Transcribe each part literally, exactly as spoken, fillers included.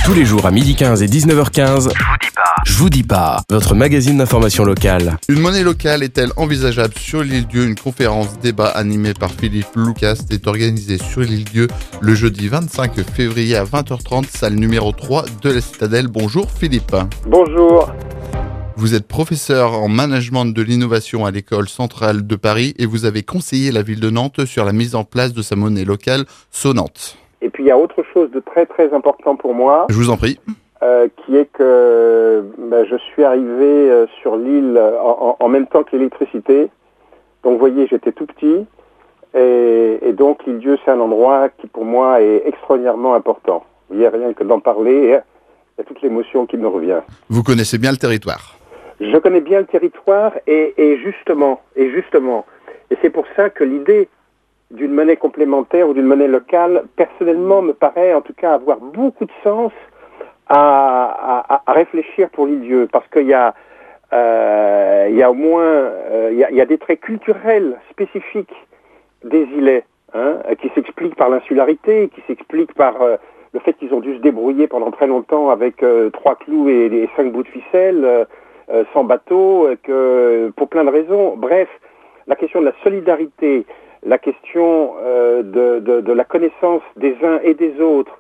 Tous les jours à midi quinze et dix-neuf heures quinze, je vous dis pas. Je vous dis pas, votre magazine d'information locale. Une monnaie locale est-elle envisageable sur l'île Dieu? Une conférence débat animée par Philippe Lucas est organisée sur l'île Dieu le jeudi vingt-cinq février à vingt heures trente, salle numéro trois de la Citadelle. Bonjour Philippe. Bonjour. Vous êtes professeur en management de l'innovation à l'école centrale de Paris et vous avez conseillé la ville de Nantes sur la mise en place de sa monnaie locale Sonante. Et puis il y a autre chose de très très important pour moi, Je vous en prie. euh, qui est que ben, je suis arrivé euh, sur l'île en, en, en même temps que l'électricité. Donc vous voyez, j'étais tout petit et, et donc l'île Dieu, c'est un endroit qui pour moi est extraordinairement important. Vous voyez, rien que d'en parler, il y a toute l'émotion qui me revient. Vous connaissez bien le territoire. Je connais bien le territoire et, et justement, et justement, et c'est pour ça que l'idée d'une monnaie complémentaire ou d'une monnaie locale, personnellement, me paraît en tout cas avoir beaucoup de sens à, à, à réfléchir pour l'île Dieu, parce qu'il y a, euh, il y a au moins, euh, il y a, il y a des traits culturels spécifiques des îlets, hein, qui s'expliquent par l'insularité, qui s'expliquent par euh, le fait qu'ils ont dû se débrouiller pendant très longtemps avec euh, trois clous et, et cinq bouts de ficelle. Euh, Euh, sans bateau, euh, que pour plein de raisons. Bref, la question de la solidarité, la question euh, de, de, de la connaissance des uns et des autres,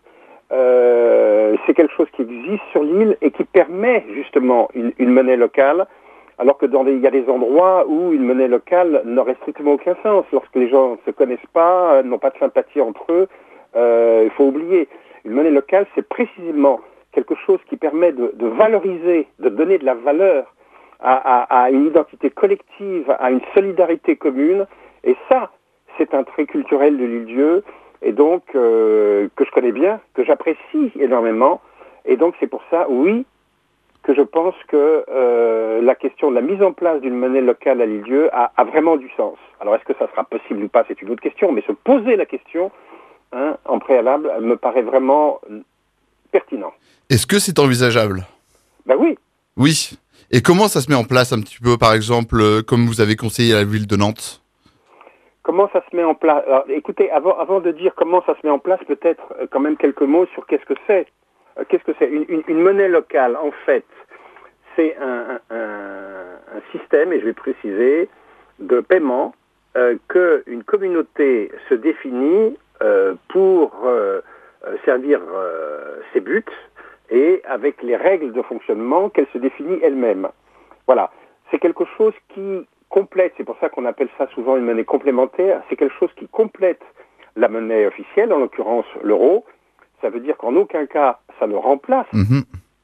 euh, c'est quelque chose qui existe sur l'île et qui permet justement une, une monnaie locale, alors que dans des, il y a des endroits où une monnaie locale n'aurait strictement aucun sens. Lorsque les gens ne se connaissent pas, n'ont pas de sympathie entre eux, euh, il faut oublier. Une monnaie locale, c'est précisément quelque chose qui permet de, de valoriser, de donner de la valeur à, à, à une identité collective, à une solidarité commune. Et ça, c'est un trait culturel de l'île Dieu, et donc euh, que je connais bien, que j'apprécie énormément. Et donc c'est pour ça, oui, que je pense que euh, la question de la mise en place d'une monnaie locale à l'île Dieu a, a vraiment du sens. Alors est-ce que ça sera possible ou pas, c'est une autre question, mais se poser la question hein, en préalable me paraît vraiment pertinent. Est-ce que c'est envisageable? Ben oui. Oui. Et comment ça se met en place un petit peu, par exemple, euh, comme vous avez conseillé à la ville de Nantes? Comment ça se met en place? Alors, écoutez, avant, avant de dire comment ça se met en place, peut-être euh, quand même quelques mots sur qu'est-ce que c'est. Euh, qu'est-ce que c'est une, une, une monnaie locale, en fait, c'est un, un, un système, et je vais préciser, de paiement euh, qu'une communauté se définit euh, pour euh, servir euh, ses buts, et avec les règles de fonctionnement qu'elle se définit elle-même. Voilà. C'est quelque chose qui complète, c'est pour ça qu'on appelle ça souvent une monnaie complémentaire, c'est quelque chose qui complète la monnaie officielle, en l'occurrence l'euro. Ça veut dire qu'en aucun cas, ça ne remplace mmh.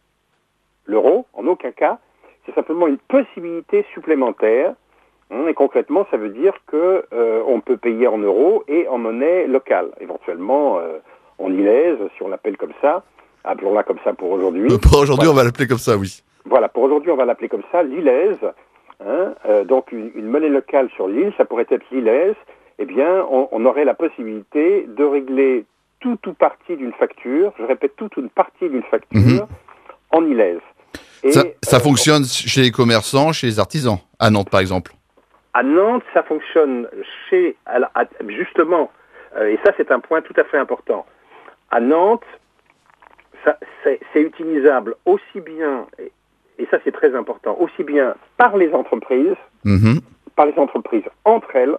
l'euro, en aucun cas. C'est simplement une possibilité supplémentaire. Et concrètement, ça veut dire que euh, on peut payer en euros et en monnaie locale, éventuellement euh, en ilaise, si on l'appelle comme ça. Appelons-la comme ça pour aujourd'hui. Pour aujourd'hui, voilà. On va l'appeler comme ça, oui. Voilà, pour aujourd'hui, on va l'appeler comme ça, l'ilaise. Hein, euh, donc, une, une monnaie locale sur l'île, ça pourrait être l'ilaise. Eh bien, on, on aurait la possibilité de régler tout ou partie d'une facture, je répète, toute une partie d'une facture mmh. en ilaise. Et, ça ça euh, fonctionne on... chez les commerçants, chez les artisans, à Nantes, par exemple. À Nantes, ça fonctionne chez... À, à, justement, euh, et ça, c'est un point tout à fait important. À Nantes, Ça, c'est, c'est utilisable aussi bien, et, et ça c'est très important, aussi bien par les entreprises, mmh. par les entreprises entre elles,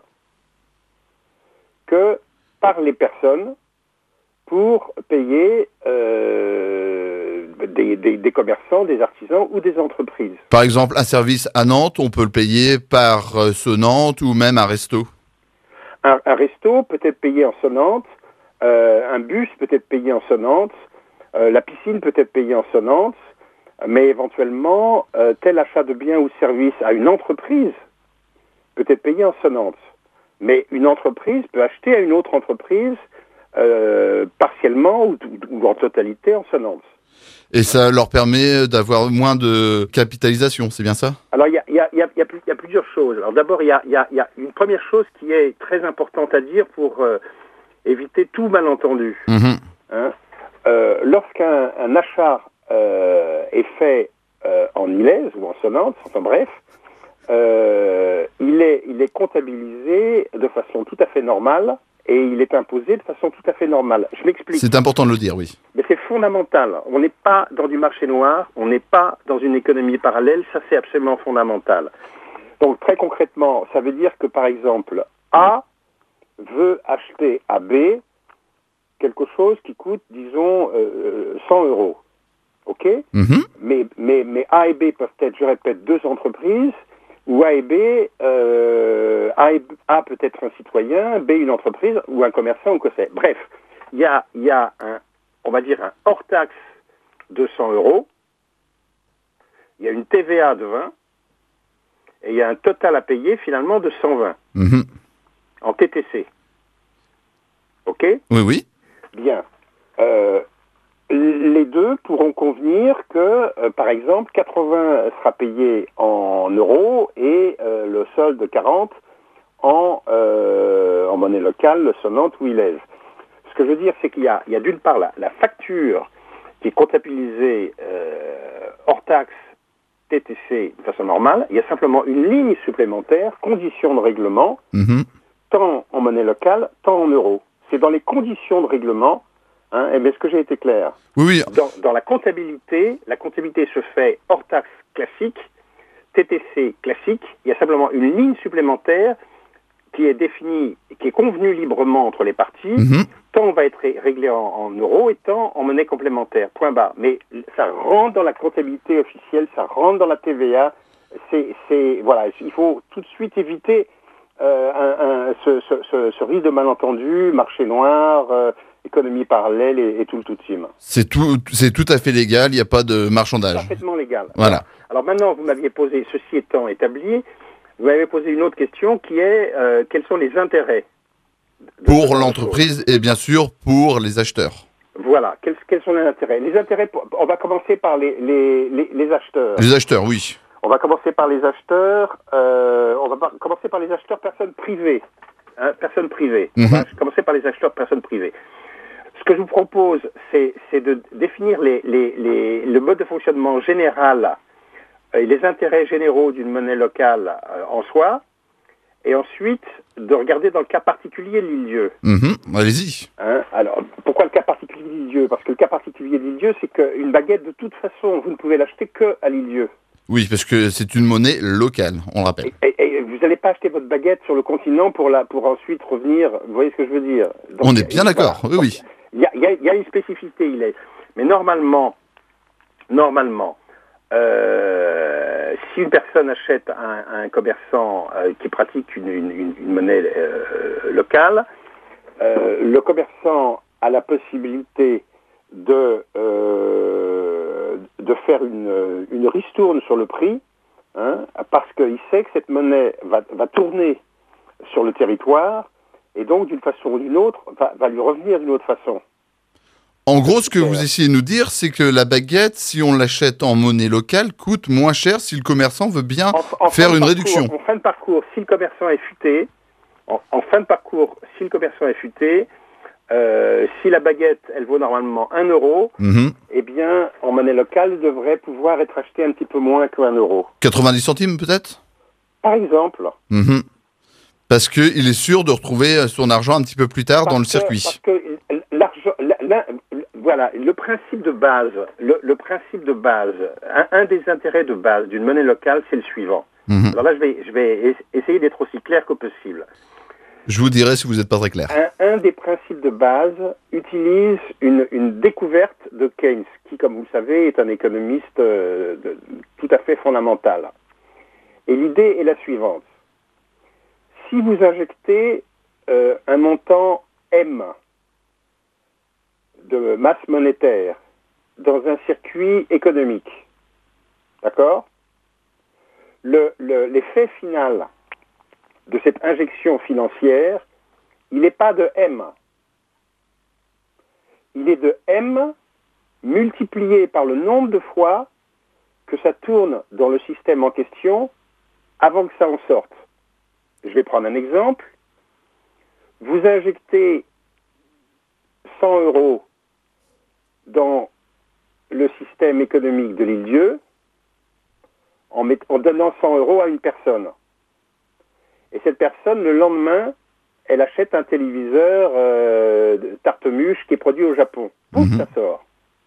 que par les personnes pour payer euh, des, des, des commerçants, des artisans ou des entreprises. Par exemple, un service à Nantes, on peut le payer par euh, Sonante ou même un resto. Un, un resto peut être payé en Sonante, euh, un bus peut être payé en Sonante, Euh, la piscine peut être payée en Sonante, mais éventuellement, euh, tel achat de biens ou services à une entreprise peut être payé en Sonante. Mais une entreprise peut acheter à une autre entreprise euh, partiellement ou, ou en totalité en Sonante. Et ça leur permet d'avoir moins de capitalisation, c'est bien ça? Alors, il y a, y, a, y, a, y, a, y a plusieurs choses. Alors d'abord, il y a, y, a, y a une première chose qui est très importante à dire pour euh, éviter tout malentendu. Mmh. Hein? Euh, lorsqu'un un achat euh, est fait euh, en ilaise ou en Sonante, enfin bref, euh, il est, il est comptabilisé de façon tout à fait normale et il est imposé de façon tout à fait normale. Je m'explique. C'est important de le dire, oui. Mais c'est fondamental. On n'est pas dans du marché noir, on n'est pas dans une économie parallèle, ça c'est absolument fondamental. Donc très concrètement, ça veut dire que par exemple, A veut acheter à B quelque chose qui coûte, disons, euh, cent euros. OK ? Mm-hmm. mais, mais, mais A et B peuvent être, je répète, deux entreprises, ou A et B, euh, A, et B, A peut être un citoyen, B une entreprise, ou un commerçant, ou que c'est. Bref, il y a, y a un, on va dire, un hors-taxe de cent euros, il y a une T V A de vingt, et il y a un total à payer, finalement, de cent vingt, Mm-hmm. en T T C. OK ? Oui, oui. Bien. Euh, les deux pourront convenir que, euh, par exemple, quatre-vingts sera payé en euros et euh, le solde quarante en, euh, en monnaie locale, le sonnante ou ilève. Ce que je veux dire, c'est qu'il y a, il y a d'une part la, la facture qui est comptabilisée euh, hors taxe T T C de façon normale. Il y a simplement une ligne supplémentaire, conditions de règlement, Mm-hmm. tant en monnaie locale, tant en euros. C'est dans les conditions de règlement, hein, et est-ce que j'ai été clair ? Oui, oui. Dans, dans la comptabilité, la comptabilité se fait hors taxe classique, T T C classique, il y a simplement une ligne supplémentaire qui est définie, qui est convenue librement entre les parties, Mm-hmm. tant va être réglé en, en euros et tant en monnaie complémentaire, point barre. Mais ça rentre dans la comptabilité officielle, ça rentre dans la T V A, c'est, c'est, voilà, il faut tout de suite éviter Euh, un, un, ce, ce, ce, ce risque de malentendu, marché noir, euh, économie parallèle et, et tout le tout team. C'est tout, c'est tout à fait légal, il n'y a pas de marchandage. Parfaitement légal. Voilà. Alors maintenant, vous m'aviez posé, ceci étant établi, vous m'avez posé une autre question qui est euh, quels sont les intérêts de Pour l'entreprise et bien sûr pour les acheteurs. Voilà, quels, quels sont les intérêts ? Les intérêts, on va commencer par les, les, les, les acheteurs. Les acheteurs, oui. On va commencer par les acheteurs, euh, on va par- commencer par les acheteurs personnes privées. Hein, personnes privées. Mm-hmm. On va commencer par les acheteurs personnes privées. Ce que je vous propose, c'est, c'est de définir les, les, les, le mode de fonctionnement général euh, et les intérêts généraux d'une monnaie locale euh, en soi, et ensuite de regarder dans le cas particulier de l'île-dieu. Mm-hmm. Allez-y. Hein, alors, pourquoi le cas particulier de l'île-dieu ? Parce que le cas particulier de l'île-dieu, c'est qu'une baguette, de toute façon, vous ne pouvez l'acheter qu'à l'île-dieu. Oui, parce que c'est une monnaie locale, on le rappelle. Et, et, et vous n'allez pas acheter votre baguette sur le continent pour, la, pour ensuite revenir, vous voyez ce que je veux dire ? Donc, On est bien d'accord, voilà. oui, oui. Il y a, il y a, il y a une spécificité, il est. Mais normalement, normalement, euh, si une personne achète un, un commerçant euh, qui pratique une, une, une, une monnaie euh, locale, euh, le commerçant a la possibilité de, euh, de faire une, une ristourne sur le prix, hein, parce qu'il sait que cette monnaie va, va tourner sur le territoire et donc d'une façon ou d'une autre va, va lui revenir d'une autre façon. En gros, ce que vous essayez de nous dire, c'est que la baguette, si on l'achète en monnaie locale, coûte moins cher si le commerçant veut bien en, en faire une parcours, réduction. En fin de parcours, si le commerçant est futé, en, en fin de parcours, si le commerçant est futé, euh, si la baguette, elle vaut normalement un euro, Mm-hmm. eh bien, en monnaie locale, devrait pouvoir être achetée un petit peu moins qu'un euro. quatre-vingt-dix centimes peut-être. Par exemple. Mm-hmm. Parce qu'il est sûr de retrouver son argent un petit peu plus tard Parce dans le que, circuit. Parce que l'argent, la, la, voilà, le principe de base, le, le principe de base, un, un des intérêts de base d'une monnaie locale, c'est le suivant. Mm-hmm. Alors là, je vais, je vais essayer d'être aussi clair que possible. Je vous dirai si vous n'êtes pas très clair. Un, un des principes de base utilise une, une découverte de Keynes, qui, comme vous le savez, est un économiste euh, de, tout à fait fondamental. Et l'idée est la suivante. Si vous injectez euh, un montant M de masse monétaire dans un circuit économique, d'accord ? Le, le, l'effet final de cette injection financière, il n'est pas de M. Il est de M multiplié par le nombre de fois que ça tourne dans le système en question avant que ça en sorte. Je vais prendre un exemple. Vous injectez cent euros dans le système économique de l'île-dieu en, en donnant cent euros à une personne. Et cette personne, le lendemain, elle achète un téléviseur euh, Tartemuche qui est produit au Japon. Boum, Mhm. ça sort.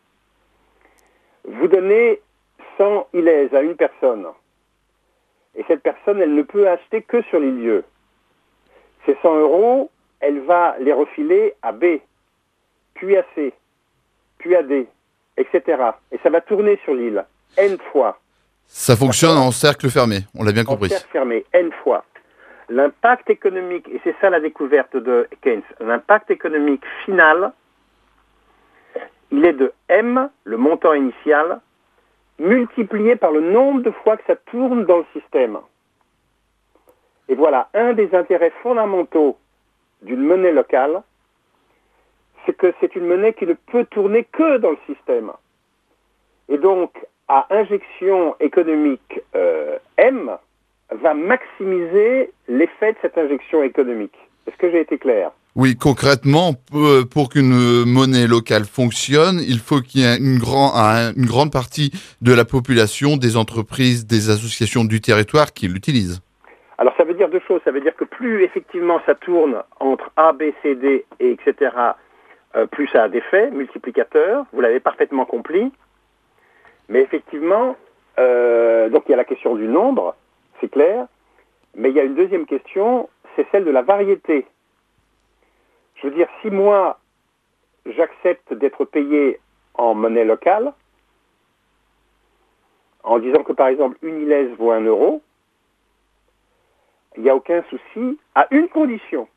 Vous donnez cent ilaises à une personne. Et cette personne, elle ne peut acheter que sur les lieux. Ces cent euros, elle va les refiler à B, puis à C, puis à D, et cetera. Et ça va tourner sur l'île, N fois. Ça fonctionne en cercle fermé, on l'a bien En compris. cercle fermé, N fois. L'impact économique, et c'est ça la découverte de Keynes, l'impact économique final, il est de M, le montant initial, multiplié par le nombre de fois que ça tourne dans le système. Et voilà, un des intérêts fondamentaux d'une monnaie locale, c'est que c'est une monnaie qui ne peut tourner que dans le système. Et donc, à injection économique euh, M, va maximiser l'effet de cette injection économique. Est-ce que j'ai été clair ? Oui, concrètement, p- pour qu'une monnaie locale fonctionne, il faut qu'il y ait une, grand, un- une grande partie de la population, des entreprises, des associations du territoire qui l'utilisent. Alors ça veut dire deux choses. Ça veut dire que plus effectivement ça tourne entre A, B, C, D, et etc., euh, plus ça a d'effets multiplicateurs. Vous l'avez parfaitement compris. Mais effectivement, euh, donc il y a la question du nombre, c'est clair. Mais il y a une deuxième question, c'est celle de la variété. Je veux dire, si moi, j'accepte d'être payé en monnaie locale, en disant que par exemple une ilaise vaut un euro, il n'y a aucun souci, à une condition,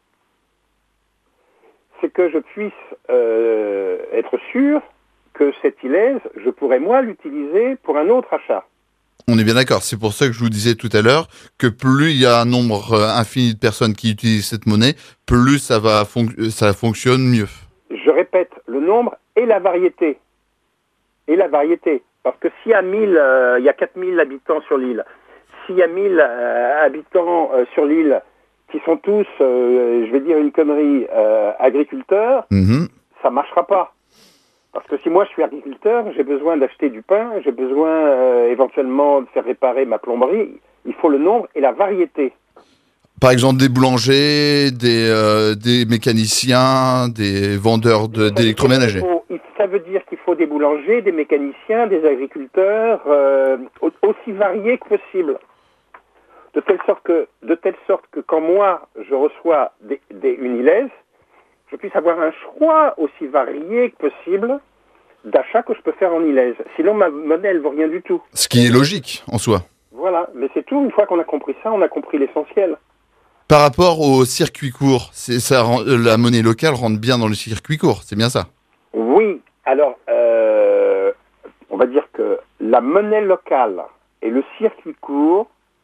c'est que je puisse euh, être sûr que cette ilaise, je pourrais moi l'utiliser pour un autre achat. On est bien d'accord, c'est pour ça que je vous disais tout à l'heure que plus il y a un nombre euh, infini de personnes qui utilisent cette monnaie, plus ça, va fonc- ça fonctionne mieux. Je répète, le nombre et la variété. Et la variété. Parce que s'il y a mille, euh, il y a quatre mille habitants sur l'île, s'il y a mille euh, habitants euh, sur l'île qui sont tous, euh, je vais dire une connerie, euh, agriculteurs, Mhm. ça ne marchera pas. Parce que si moi je suis agriculteur, j'ai besoin d'acheter du pain, j'ai besoin euh, éventuellement de faire réparer ma plomberie, il faut le nombre et la variété. Par exemple, des boulangers, des, euh, des mécaniciens, des vendeurs de- d'électroménager. Il faut- il- Ça veut dire qu'il faut des boulangers, des mécaniciens, des agriculteurs, euh, au- aussi variés que possible. De telle sorte que, de telle sorte que quand moi je reçois des, des, une ilaise, je puisse avoir un choix aussi varié que possible d'achats que je peux faire en ilaise. Sinon ma monnaie elle vaut rien du tout. Ce qui est logique en soi. Voilà, mais c'est tout. Une fois qu'on a compris ça, on a compris l'essentiel. Par rapport au circuit court, c'est, ça rend- la monnaie locale rentre bien dans le circuit court, c'est bien ça? Oui, alors, euh, on va dire que la monnaie locale et le circuit court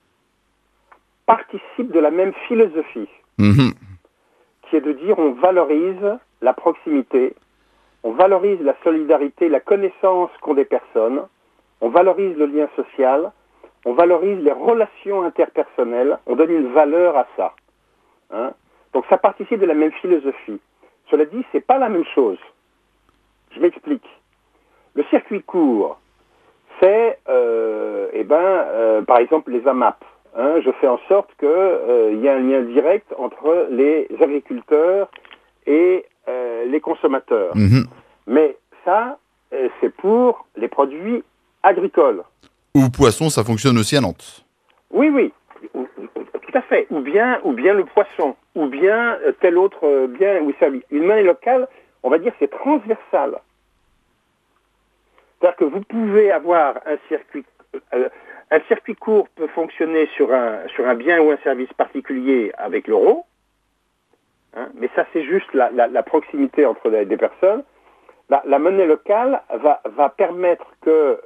participent de la même philosophie, Mhm. qui est de dire on valorise la proximité, on valorise la solidarité, la connaissance qu'ont des personnes, on valorise le lien social, on valorise les relations interpersonnelles, on donne une valeur à ça. Hein. Donc ça participe de la même philosophie. Cela dit, c'est pas la même chose. Je m'explique. Le circuit court, c'est, euh, eh ben, euh, par exemple, les A M A P. Hein, je fais en sorte qu'il euh, y ait un lien direct entre les agriculteurs et euh, les consommateurs. Mhm. Mais ça, euh, c'est pour les produits agricoles. Ou poisson, ça fonctionne aussi à Nantes. Oui, oui, ou- ou- tout à fait. Ou bien, ou bien le poisson, ou bien euh, tel autre euh, bien ou service. Une monnaie locale, on va dire, c'est transversal. C'est-à-dire que vous pouvez avoir un circuit, euh, un circuit court peut fonctionner sur un sur un bien ou un service particulier avec l'euro, hein, mais ça c'est juste la, la, la proximité entre les, des personnes. La, la monnaie locale va va permettre que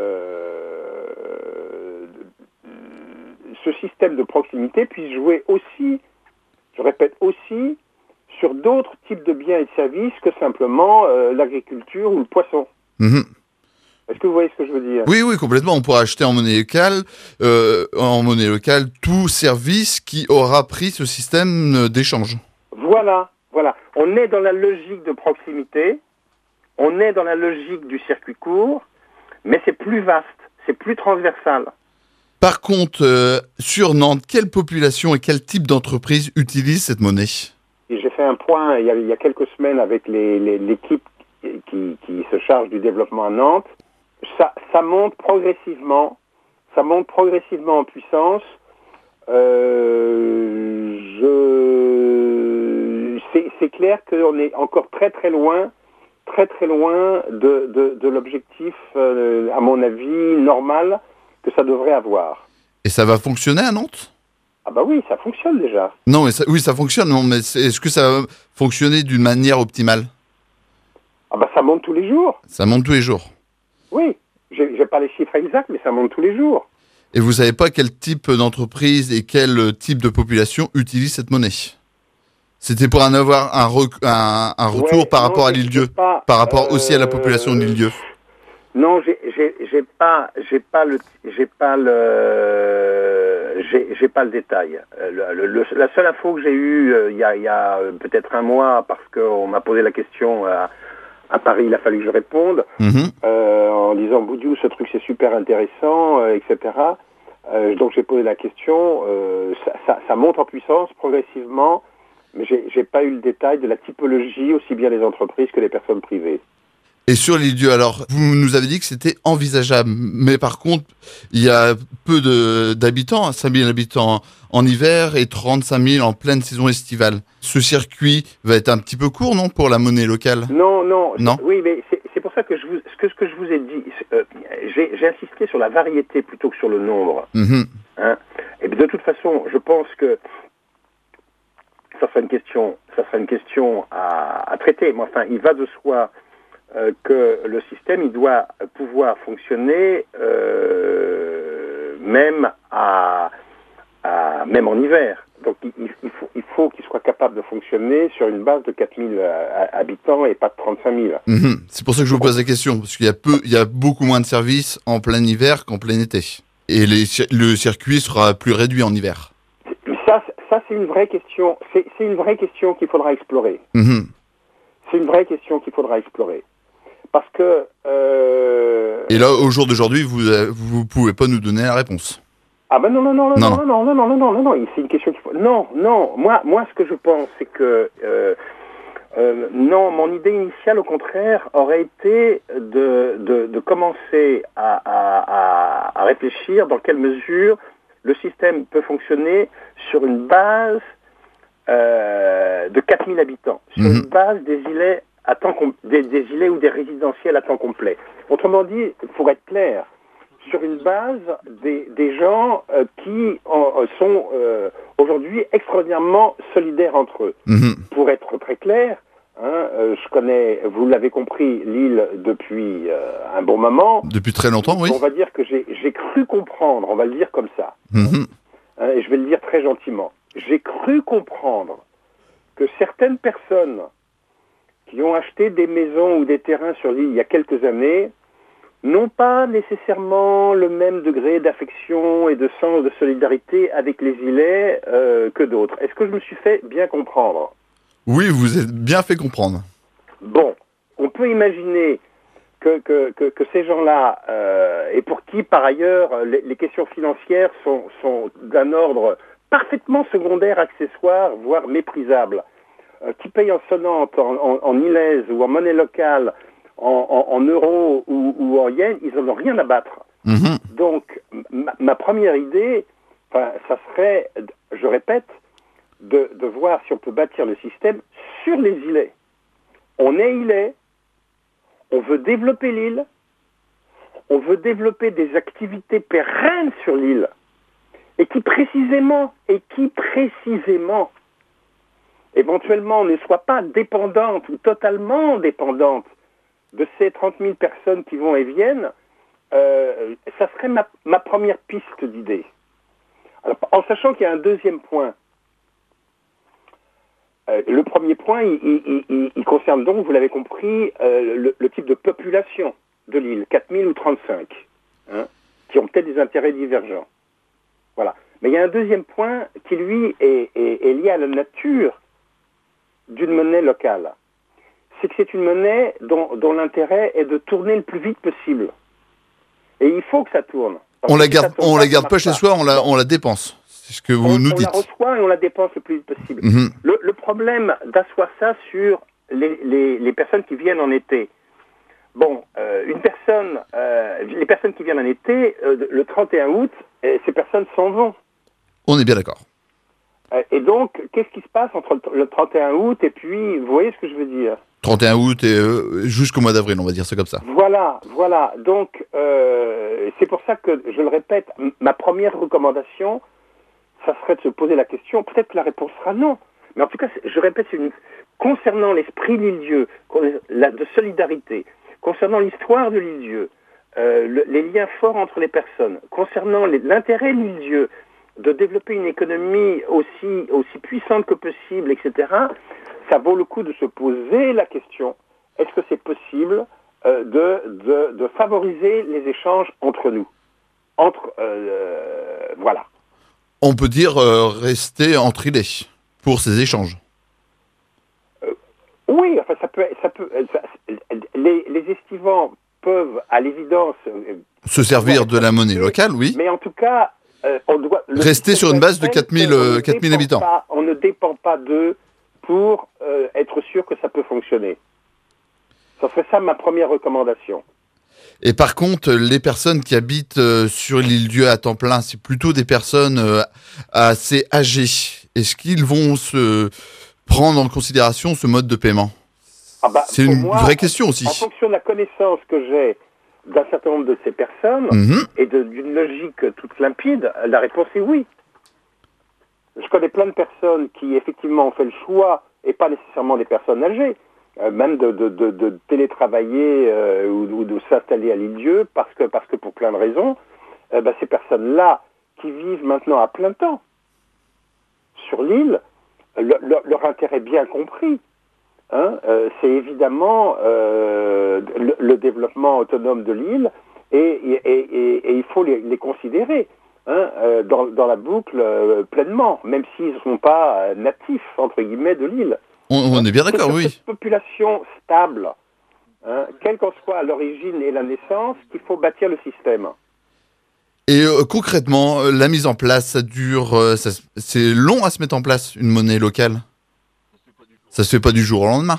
euh, ce système de proximité puisse jouer aussi, je répète aussi, sur d'autres types de biens et de services que simplement euh, l'agriculture ou le poisson. Mhm. Est-ce que vous voyez ce que je veux dire? Oui, oui, complètement. On pourra acheter en monnaie locale, euh, en monnaie locale, tout service qui aura pris ce système d'échange. Voilà, voilà. On est dans la logique de proximité, on est dans la logique du circuit court, mais c'est plus vaste, c'est plus transversal. Par contre, euh, sur Nantes, quelle population et quel type d'entreprise utilise cette monnaie? et j'ai fait un point il y a, il y a quelques semaines avec les, les, l'équipe qui, qui se charge du développement à Nantes. Ça, ça monte progressivement, ça monte progressivement en puissance. Euh, je, c'est, c'est clair qu'on est encore très très loin, très très loin de, de, de l'objectif, euh, à mon avis, normal que ça devrait avoir. Et ça va fonctionner à Nantes ? Ah bah oui, ça fonctionne déjà. Non, mais ça, oui, ça fonctionne, non, mais c'est, est-ce que ça va fonctionner d'une manière optimale ? Ah bah ça monte tous les jours. Ça monte tous les jours. Oui, j'ai, j'ai pas les chiffres exacts, mais ça monte tous les jours. Et vous savez pas quel type d'entreprise et quel type de population utilise cette monnaie ? C'était pour en avoir un, rec- un, un retour Ouais, par non, rapport à j'ai- l'île-dieu, j'ai pas, par rapport euh, aussi à la population de l'île-dieu. Non, j'ai, j'ai, j'ai pas, j'ai pas le, j'ai pas le, j'ai, j'ai pas le détail. Euh, Le, le, le- la seule info que j'ai eue euh, il y a, il y a euh, peut-être un mois, parce qu'on m'a posé la question à, à Paris, il a fallu que je réponde, Mhm. euh, en disant Boudiou, ce truc c'est super intéressant, euh, et cetera. Euh, donc j'ai posé la question. Euh, ça, ça, ça monte en puissance progressivement, mais j'ai, j'ai pas eu le détail de la typologie, aussi bien les entreprises que les personnes privées. Et sur l'île-dieu, alors, vous nous avez dit que c'était envisageable, mais par contre, il y a peu de, d'habitants, cinq mille habitants en hiver et trente-cinq mille en pleine saison estivale. Ce circuit va être un petit peu court, non, pour la monnaie locale ? Non, non, Non. c'est- oui, mais c'est, c'est pour ça que je vous, ce que, ce que je vous ai dit, euh, j'ai, j'ai insisté sur la variété plutôt que sur le nombre. Mhm. Hein. Et bien, de toute façon, je pense que ça sera une question, ça sera une question à, à traiter. Mais enfin, il va de soi euh, que le système, il doit pouvoir fonctionner euh, même à, à même en hiver. Donc, il, il faut, il faut qu'il soit capable de fonctionner sur une base de quatre mille euh, habitants et pas de trente-cinq mille. Mhm. C'est pour ça que je vous pose la question, parce qu'il y a peu, il y a beaucoup moins de services en plein hiver qu'en plein été. Et les, cir- le circuit sera plus réduit en hiver. Ça, ça c'est une vraie question. C'est, c'est une vraie question qu'il faudra explorer. Mhm. C'est une vraie question qu'il faudra explorer. Parce que... Euh... Et là, au jour d'aujourd'hui, vous, euh, vous pouvez pas nous donner la réponse. Ah ben non, non, non, non, Non, non, non, non, non, non, non, non, non, c'est une question qu'il faut... Non, non, moi, moi, ce que je pense, c'est que... Euh, euh, non, mon idée initiale, au contraire, aurait été de, de, de commencer à, à, à, à réfléchir dans quelle mesure le système peut fonctionner sur une base euh, de quatre mille habitants, sur Mhm. une base des îlets à temps com- des, des îlets ou des résidentiels à temps complet. Autrement dit, pour être clair, sur une base des, des gens euh, qui en, euh, sont euh, aujourd'hui extraordinairement solidaires entre eux. Mhm. Pour être très clair, hein, euh, je connais, vous l'avez compris, l'île depuis euh, un bon moment. Depuis très longtemps, oui. On va dire que j'ai, j'ai cru comprendre, on va le dire comme ça, Mhm. hein, et je vais le dire très gentiment. J'ai cru comprendre que certaines personnes qui ont acheté des maisons ou des terrains sur l'île il y a quelques années n'ont pas nécessairement le même degré d'affection et de sens de solidarité avec les îlets euh, que d'autres. Est-ce que je me suis fait bien comprendre ? Oui, vous êtes bien fait comprendre. Bon, on peut imaginer que, que, que, que ces gens-là, euh, et pour qui par ailleurs les, les questions financières sont, sont d'un ordre parfaitement secondaire, accessoire, voire méprisable, euh, qui payent en sonnante, en, en, en ilaise ou en monnaie locale, en, en, en euros ou, ou en yens, ils n'en ont rien à battre. Mhm. Donc, ma, ma première idée, enfin, ça serait, je répète, de, de voir si on peut bâtir le système sur les îlets. On est îlet, on veut développer l'île, on veut développer des activités pérennes sur l'île, et qui précisément, et qui précisément, éventuellement ne soient pas dépendantes ou totalement dépendantes de ces trente mille personnes qui vont et viennent, euh, ça serait ma, ma première piste d'idée. Alors, en sachant qu'il y a un deuxième point. Euh, le premier point, il, il, il, il concerne donc, vous l'avez compris, euh, le, le type de population de l'île, quatre mille ou trente-cinq, hein, qui ont peut-être des intérêts divergents. Voilà. Mais il y a un deuxième point qui, lui, est, est, est lié à la nature d'une monnaie locale. C'est que c'est une monnaie dont, dont l'intérêt est de tourner le plus vite possible. Et il faut que ça tourne. On la garde, on la garde pas chez soi, on la, on la dépense. C'est ce que vous on, nous on dites. la reçoit et on la dépense le plus vite possible. Mmh. Le, le problème d'asseoir ça sur les, les, les personnes qui viennent en été. Bon, euh, une personne, euh, les personnes qui viennent en été, euh, le trente et un août, euh, ces personnes s'en vont. On est bien d'accord. Euh, et donc, qu'est-ce qui se passe entre le trente et un août et puis, vous voyez ce que je veux dire? trente et un août et euh, jusqu'au mois d'avril, on va dire ça comme ça. Voilà, voilà. Donc, euh, c'est pour ça que, je le répète, m- ma première recommandation, ça serait de se poser la question. Peut-être que la réponse sera non. Mais en tout cas, je répète, c'est une... concernant l'esprit de l'île-dieu, la... de solidarité, concernant l'histoire de l'île-dieu, euh, le... les liens forts entre les personnes, concernant les... l'intérêt de l'île-dieu, de développer une économie aussi, aussi puissante que possible, et cetera, ça vaut le coup de se poser la question, est-ce que c'est possible euh, de, de, de favoriser les échanges entre nous? Entre, euh, voilà. On peut dire euh, rester entre îlets pour ces échanges. Euh, oui, enfin, ça peut, ça peut, ça, les, les estivants peuvent, à l'évidence, euh, Se servir de la monnaie locale, oui. mais en tout cas, euh, on doit rester sur une base de quatre mille euh, habitants. Pas, on ne dépend pas d'eux pour euh, être sûr que ça peut fonctionner. Ça serait ça ma première recommandation. Et par contre, les personnes qui habitent euh, sur l'île-dieu à temps plein, c'est plutôt des personnes euh, assez âgées. Est-ce qu'ils vont se prendre en considération ce mode de paiement? ah bah, C'est une moi, vraie question aussi. En fonction de la connaissance que j'ai d'un certain nombre de ces personnes mmh. et de, d'une logique toute limpide, la réponse est oui. Je connais plein de personnes qui effectivement ont fait le choix, et pas nécessairement des personnes âgées, euh, même de, de, de, de télétravailler euh, ou, ou de s'installer à l'île-dieu, parce que, parce que pour plein de raisons, euh, bah, ces personnes-là qui vivent maintenant à plein temps sur l'île, le, le, leur intérêt bien compris, hein, euh, c'est évidemment euh, le, le développement autonome de l'île, et, et, et, et il faut les, les considérer. Hein, euh, dans, dans la boucle euh, pleinement, même s'ils ne sont pas euh, natifs, entre guillemets, de l'île. On, on est bien d'accord, c'est oui. Cette population stable, hein, quelle qu'en soit l'origine et la naissance, qu'il faut bâtir le système. Et euh, concrètement, euh, la mise en place, ça dure... Euh, ça, c'est long à se mettre en place, une monnaie locale? Ça se fait pas du jour au lendemain?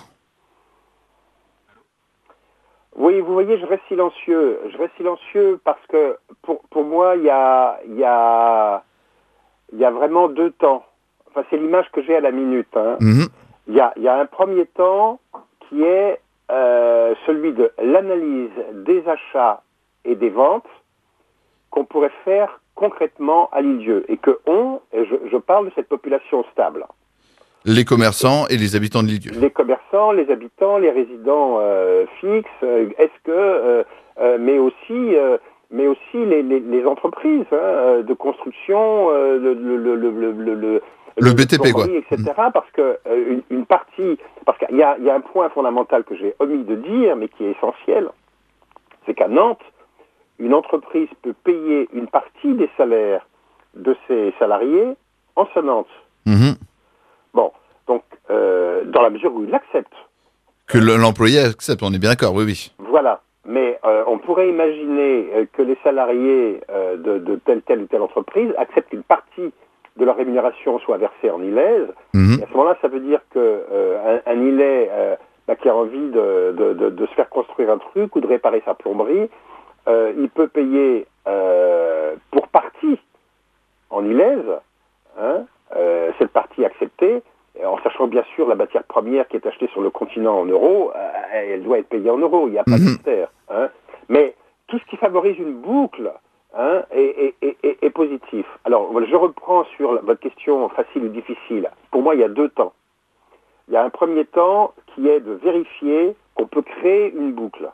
Oui, vous voyez, je reste silencieux. Je reste silencieux parce que pour, pour moi, il y a, y, a, y a vraiment deux temps. Enfin, c'est l'image que j'ai à la minute. Hein. Mmh. Il y a, y a un premier temps qui est euh, celui de l'analyse des achats et des ventes qu'on pourrait faire concrètement à l'île-dieu. Et que on, et je, je parle de cette population stable. Les commerçants et les habitants de l'île-dieu. Les commerçants, les habitants, les résidents euh, fixes, euh, est-ce que, euh, euh, mais aussi, euh, mais aussi les, les, les entreprises hein, de construction, euh, le, le, le, le, le, le, le B T P quoi, et cetera. Parce que euh, une, une partie, parce qu'il y a, il y a un point fondamental que j'ai omis de dire, mais qui est essentiel, c'est qu'à Nantes, une entreprise peut payer une partie des salaires de ses salariés en sonnante. Mmh. Bon, donc, euh, dans la mesure où il l'accepte. Que l'employé accepte, on est bien d'accord, oui, oui. Voilà, mais euh, on pourrait imaginer euh, que les salariés euh, de, de telle, telle ou telle entreprise acceptent qu'une partie de leur rémunération soit versée en ilaise. Mmh. Et à ce moment-là, ça veut dire qu'un euh, un, un Ilais euh, bah, qui a envie de, de, de, de se faire construire un truc ou de réparer sa plomberie, euh, il peut payer euh, pour partie en ilaise, hein, Euh, cette partie acceptée, en sachant bien sûr la matière première qui est achetée sur le continent en euros, euh, elle doit être payée en euros, il n'y a pas mmh. de mystère. Hein. Mais tout ce qui favorise une boucle hein, est, est, est, est positif. Alors, je reprends sur la, votre question facile ou difficile. Pour moi, il y a deux temps. Il y a un premier temps qui est de vérifier qu'on peut créer une boucle.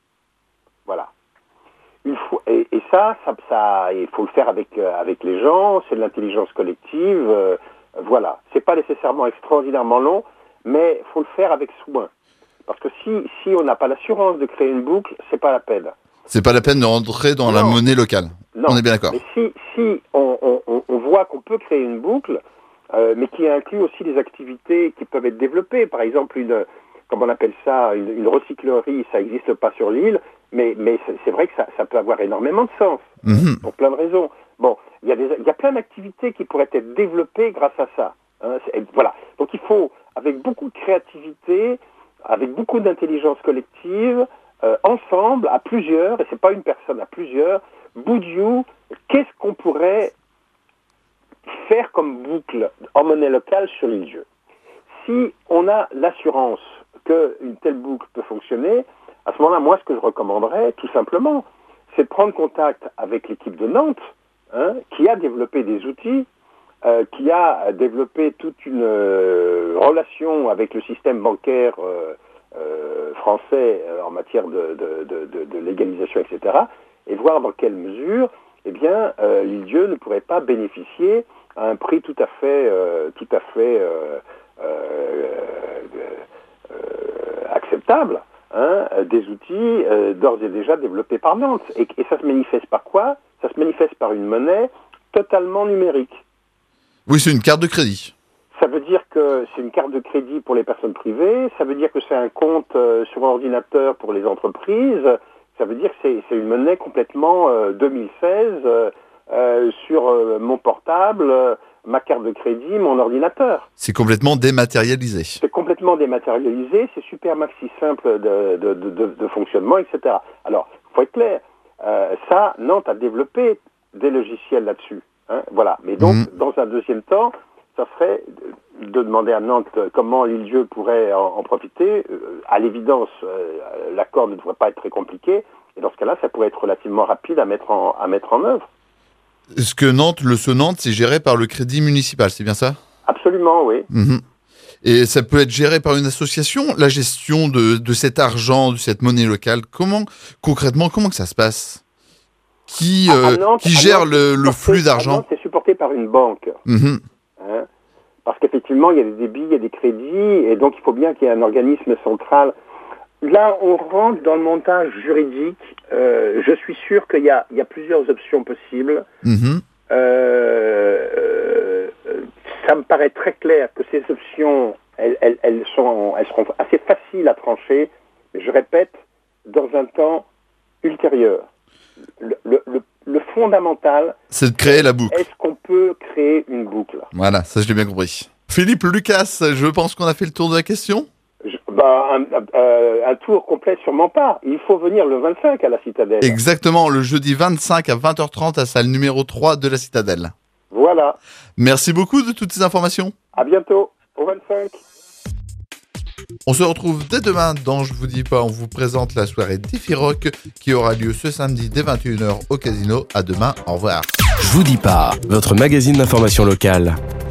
Voilà. Il faut, et, et ça, ça, ça, il faut le faire avec euh, avec les gens. C'est de l'intelligence collective. Euh, voilà, c'est pas nécessairement extraordinairement long, mais faut le faire avec soin. Parce que si si on n'a pas l'assurance de créer une boucle, c'est pas la peine. C'est pas la peine de rentrer dans non. la monnaie locale. Non. On est bien d'accord. Mais si si on on, on voit qu'on peut créer une boucle, euh, mais qui inclut aussi des activités qui peuvent être développées, par exemple une comme on appelle ça, une, une recyclerie, ça n'existe pas sur l'île, mais, mais c'est, c'est vrai que ça, ça peut avoir énormément de sens, mmh. pour plein de raisons. Bon, il y a des, il y a plein d'activités qui pourraient être développées grâce à ça. Hein, voilà. Donc il faut, avec beaucoup de créativité, avec beaucoup d'intelligence collective, euh, ensemble, à plusieurs, et c'est pas une personne, à plusieurs, Boudiou, qu'est-ce qu'on pourrait faire comme boucle en monnaie locale sur l'île-Dieu? Si on a l'assurance qu'une telle boucle peut fonctionner, à ce moment-là, moi, ce que je recommanderais, tout simplement, c'est de prendre contact avec l'équipe de Nantes, hein, qui a développé des outils, euh, qui a développé toute une euh, relation avec le système bancaire euh, euh, français euh, en matière de, de, de, de, de légalisation, et cetera, et voir dans quelle mesure, eh bien, euh, l'île-Dieu ne pourrait pas bénéficier à un prix tout à fait, euh, tout à fait euh, euh, euh, acceptable, hein, des outils euh, d'ores et déjà développés par Nantes. Et, et ça se manifeste par quoi? Ça se manifeste par une monnaie totalement numérique. Oui, c'est une carte de crédit. Ça veut dire que c'est une carte de crédit pour les personnes privées, ça veut dire que c'est un compte euh, sur ordinateur pour les entreprises, ça veut dire que c'est, c'est une monnaie complètement euh, deux mille seize euh, euh, sur euh, mon portable, euh, ma carte de crédit, mon ordinateur. C'est complètement dématérialisé. C'est complètement dématérialisé, c'est super maxi simple de, de, de, de, de fonctionnement, et cetera. Alors, il faut être clair, euh, ça, Nantes a développé des logiciels là-dessus. Hein, voilà. Mais donc, mmh. dans un deuxième temps, ça serait de demander à Nantes comment l'île-Dieu pourrait en, en profiter. Euh, à l'évidence, euh, l'accord ne devrait pas être très compliqué. Et dans ce cas-là, ça pourrait être relativement rapide à mettre en, à mettre en œuvre. Est-ce que Nantes, le SO Nantes, c'est géré par le Crédit Municipal, c'est bien ça? Absolument, oui. Mmh. Et ça peut être géré par une association, la gestion de, de cet argent, de cette monnaie locale. Comment, concrètement, comment que ça se passe? Qui, euh, Nantes, qui gère Nantes, le, le flux d'argent? Nantes, c'est supporté par une banque. Mmh. Hein, parce qu'effectivement, il y a des débits, il y a des crédits, et donc il faut bien qu'il y ait un organisme central. Là, on rentre dans le montage juridique. Euh, je suis sûr qu'il y a, il y a plusieurs options possibles. Mmh. Euh, euh, ça me paraît très clair que ces options, elles, elles, elles, sont, elles seront assez faciles à trancher, mais je répète, dans un temps ultérieur. Le, le, le, le fondamental, c'est de créer la boucle. Est-ce qu'on peut créer une boucle? Voilà, ça je l'ai bien compris. Philippe Lucas, je pense qu'on a fait le tour de la question. Je, bah, un, euh, un tour complet sûrement pas. Il faut venir le vingt-cinq à la Citadelle. Exactement, le jeudi vingt-cinq à vingt heures trente à salle numéro trois de la Citadelle. Voilà. Merci beaucoup de toutes ces informations. À bientôt, au vingt-cinq. On se retrouve dès demain dans Je vous dis pas, on vous présente la soirée Défi Rock qui aura lieu ce samedi dès vingt et une heures au Casino. À demain, au revoir. Je vous dis pas, votre magazine d'information locale.